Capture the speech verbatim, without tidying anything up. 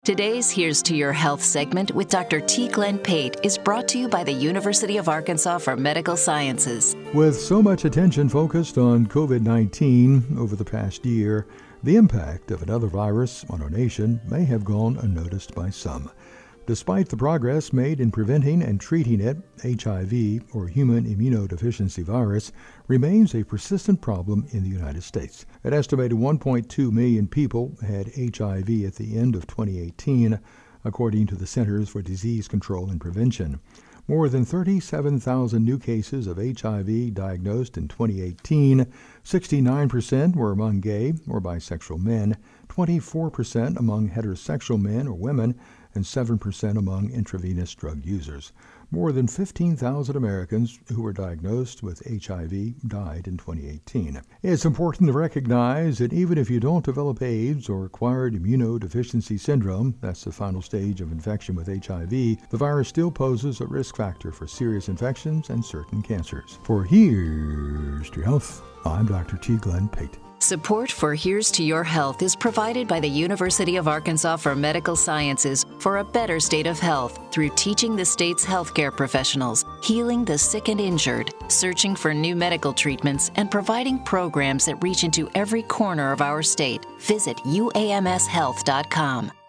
Today's Here's to Your Health segment with Doctor T. Glenn Pate is brought to you by the University of Arkansas for Medical Sciences. With so much attention focused on covid nineteen over the past year, the impact of another virus on our nation may have gone unnoticed by some. Despite the progress made in preventing and treating it, H I V, or human immunodeficiency virus, remains a persistent problem in the United States. An estimated one point two million people had H I V at the end of twenty eighteen, according to the Centers for Disease Control and Prevention. More than thirty-seven thousand new cases of H I V diagnosed in twenty eighteen. sixty-nine percent were among gay or bisexual men, twenty-four percent among heterosexual men or women, and seven percent among intravenous drug users. More than fifteen thousand Americans who were diagnosed with H I V died in twenty eighteen. It's important to recognize that even if you don't develop AIDS or acquired immunodeficiency syndrome, that's the final stage of infection with H I V, the virus still poses a risk factor for serious infections and certain cancers. For Here's to Your Health, I'm Doctor T. Glenn Pate. Support for Here's to Your Health is provided by the University of Arkansas for Medical Sciences for a better state of health through teaching the state's healthcare professionals, healing the sick and injured, searching for new medical treatments, and providing programs that reach into every corner of our state. Visit U A M S health dot com.